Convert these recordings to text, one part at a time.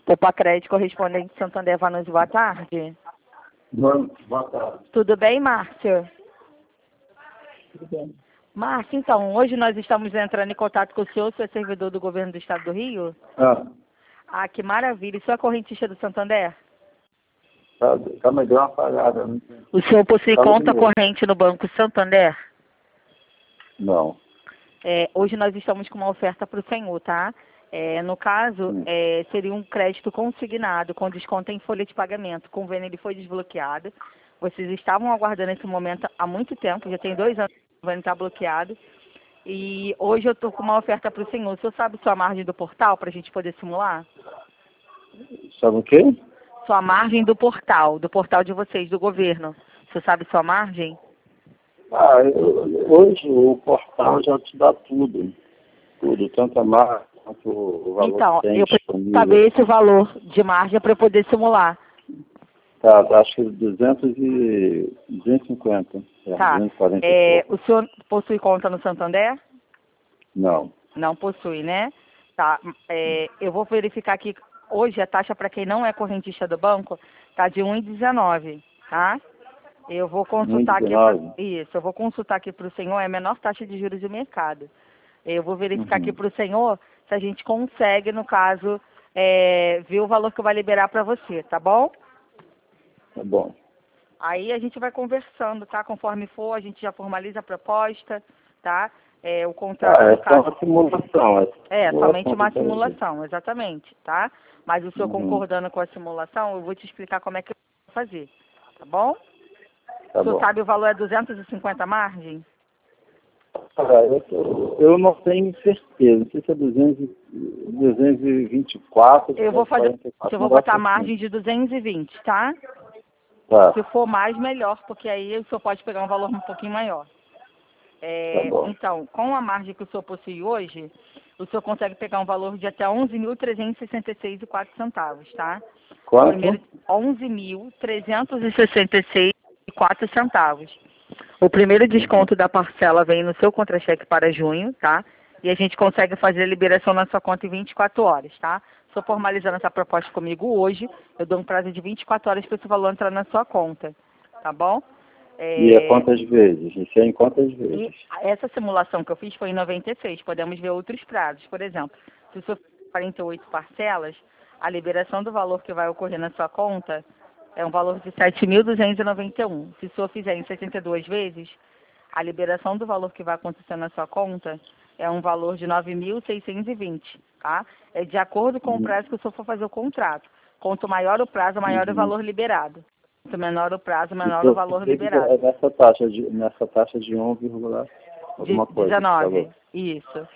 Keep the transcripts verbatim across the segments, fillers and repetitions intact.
Popacred, correspondente Santander Vanucci, boa tarde. Boa, boa tarde. Tudo bem, Márcio? Tudo bem. Márcio, então, hoje nós estamos entrando em contato com o senhor, senhor é servidor do governo do estado do Rio? Ah, Ah, que maravilha. E senhor é correntista do Santander? tá, calma aí, deu uma falhada. Não, O senhor possui Fala conta de novo. corrente no Banco Santander? não. É, hoje nós estamos com uma oferta para o senhor, tá? É, no caso, Hum. é, seria um crédito consignado com desconto em folha de pagamento. O convênio ele foi desbloqueado. Vocês estavam aguardando esse momento há muito tempo, já tem dois anos que o convênio está bloqueado. E hoje eu estou com uma oferta para o senhor. O senhor sabe sua margem do portal para a gente poder simular? Sabe o quê? Sua margem do portal, do portal de vocês, do governo. O senhor sabe sua margem? Ah, eu- hoje o portal já te dá tudo. Tudo, tanto a marca quanto o valor Então, que tem eu preciso disponível. saber esse valor de margem para eu poder simular. Tá, acho que duzentos e duzentos e cinquenta. É, Tá. duzentos e quarenta e É, pouco. o senhor possui conta no Santander? Não. Não possui, né? Tá. É, eu vou verificar aqui. Hoje a taxa para quem não é correntista do banco tá de um vírgula dezenove, tá? Eu vou consultar aqui. Pra, um vírgula dezenove? isso, eu vou consultar aqui para o senhor, é a menor taxa de juros de mercado. Eu vou verificar aqui Uhum. para o senhor se a gente consegue, no caso, é, ver o valor que vai liberar para você, tá bom? Tá bom. Aí a gente vai conversando, tá? Conforme for, a gente já formaliza a proposta, tá? É, o contrato, Ah, no é só caso, uma simulação. é somente simulação uma que eu quero ver. simulação, exatamente, tá? Mas o senhor Uhum. concordando com a simulação, eu vou te explicar como é que eu vou fazer, tá bom? Tá O senhor bom. sabe o valor é duzentos e cinquenta margem? Ah, eu, tô- eu não tenho certeza. Não sei se é duzentos, e- duzentos e vinte e quatro, Eu vou fazer, duzentos e quarenta e quatro. eu vou Não dá botar a certinho. margem de duzentos e vinte, tá? Tá, Se for mais, melhor, porque aí o senhor pode pegar um valor um pouquinho maior. tá É, bom. então, com a margem que o senhor possui hoje, o senhor consegue pegar um valor de até onze mil trezentos e sessenta e seis e quatro centavos, tá? O Quanto? primeiro, onze mil trezentos e sessenta e seis e quatro centavos. O primeiro desconto da parcela vem no seu contra-cheque para junho, tá? E a gente consegue fazer a liberação na sua conta em vinte e quatro horas, tá? Se eu formalizando essa proposta comigo hoje, eu dou um prazo de vinte e quatro horas para esse valor entrar na sua conta, tá bom? E é É, quantas vezes? Isso é em quantas e vezes? essa simulação que eu fiz foi em noventa e seis. Podemos ver outros prazos. Por exemplo, se o senhor fizer quarenta e oito parcelas, a liberação do valor que vai ocorrer na sua conta é um valor de sete mil duzentos e noventa e um. Se o senhor fizer em sessenta e duas vezes, a liberação do valor que vai acontecer na sua conta é um valor de nove mil seiscentos e vinte, tá? É de acordo com o Uhum. prazo que o senhor for fazer o contrato. Quanto maior o prazo, maior o Uhum. valor liberado. Quanto menor o prazo, menor o Então, valor é liberado. nessa taxa de, nessa taxa de um, De alguma coisa que você dezenove. falou. Isso.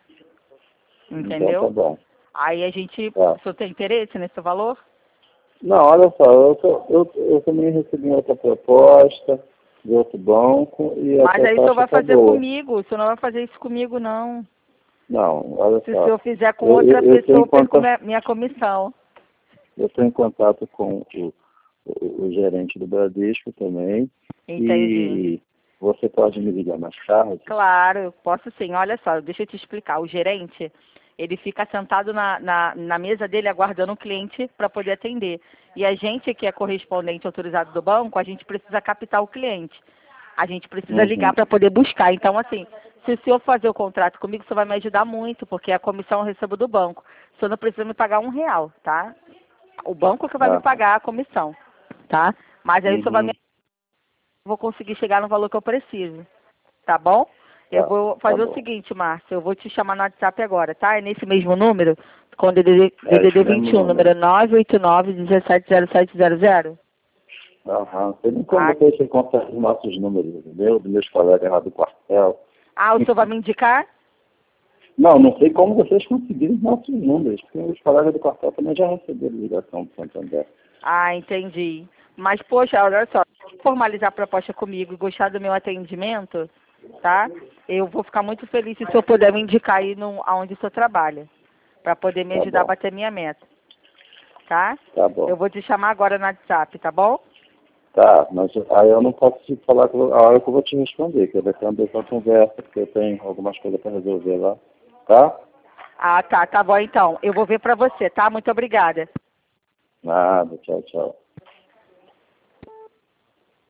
Então tá Entendeu? bom. Aí a gente, Tá. o senhor tem interesse nesse valor? Não, olha só, eu, tô, eu, eu também recebi outra proposta de outro banco e Mas essa aí o senhor taxa vai tá fazer boa. comigo, o senhor não vai fazer isso comigo, não. Não, olha Se o só. senhor fizer com Eu, outra eu, eu, pessoa, tenho eu perco contato, minha, minha comissão. eu tenho contato com o, o, o gerente do Bradesco também. Entendi. E você pode me ligar mais tarde? Claro, eu posso sim. Olha só, deixa eu te explicar. O gerente, ele fica sentado na, na, na mesa dele aguardando o cliente para poder atender. E a gente que é correspondente autorizado do banco, a gente precisa captar o cliente. A gente precisa ligar Uhum. para poder buscar. Então, assim, se o senhor fazer o contrato comigo, o senhor vai me ajudar muito, porque a comissão eu recebo do banco. O senhor não precisa me pagar um real, tá? O banco que vai me Ah, pagar a comissão, tá? Mas aí o senhor vai me uhum. eu vou conseguir chegar no valor que eu preciso, tá bom? Eu Tá, vou tá fazer o bom. seguinte, Márcia, eu vou te chamar no WhatsApp agora, tá? É nesse mesmo número, com o D D D, É esse D D D mesmo vinte e um, número. número nove oito nove, um sete zero sete zero zero. Aham. Tem nem como Ah, você encontrar os nossos números, meu, dos meus colegas lá do quartel. ah, o senhor vai me indicar? Não, não sei como vocês conseguiram os nossos números, porque os colegas do quartel também já receberam ligação do Santander. Ah, entendi. Mas, poxa, olha só, se formalizar a proposta comigo e gostar do meu atendimento, tá? Eu vou ficar muito feliz se o senhor puder me indicar aí no, aonde o senhor trabalha, para poder me Tá ajudar a bom, bater minha meta, tá? tá bom. Eu vou te chamar agora no WhatsApp, tá bom? Tá, mas aí eu não posso te falar que eu- a hora que eu vou te responder, que vai ter uma pessoa conversa, porque eu tenho algumas coisas para resolver lá, tá? Ah, tá, tá bom então. Eu vou ver para você, tá? Muito obrigada. Nada, tchau, tchau.